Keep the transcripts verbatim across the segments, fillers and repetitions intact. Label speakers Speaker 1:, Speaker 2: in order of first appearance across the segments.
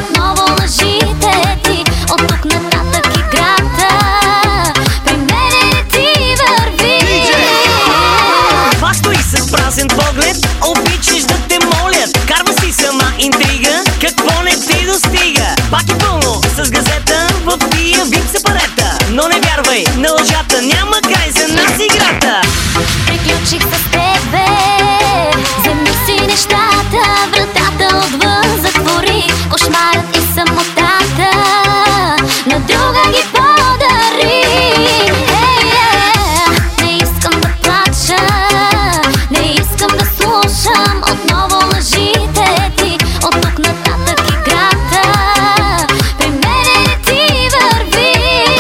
Speaker 1: отново лъжите ти. От тук нататък играта при мене ти върви.
Speaker 2: Това стои с празен поглед, обичаш да те молят. Карва си сама интрига, какво не ти достига. Пак е пълно с газета в тия вип сепарета. Но не вярвай на лъжата, няма край за нас играта.
Speaker 1: Приключих с тебе, вземи си нещата, вратата отвън затвори. Кошмарът и самотата на друга ги подари. Hey, yeah. Не искам да плача, не искам да слушам отново лъжите ти. От тук нататък играта при мене не ти върви.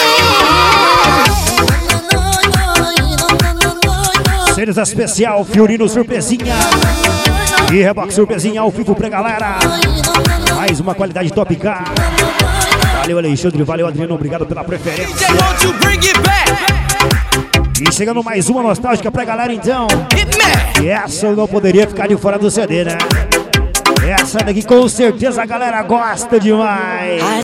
Speaker 3: Cenas especial, Fiorino Surpresinha e Rebox Surpresinha ao vivo pra galera. Mais uma qualidade top K. Valeu, Alexandre, valeu, Adriano, obrigado pela preferência. E chegando mais uma nostálgica pra galera então. E essa eu não poderia ficar de fora do C D, né? Essa daqui com certeza a galera gosta demais.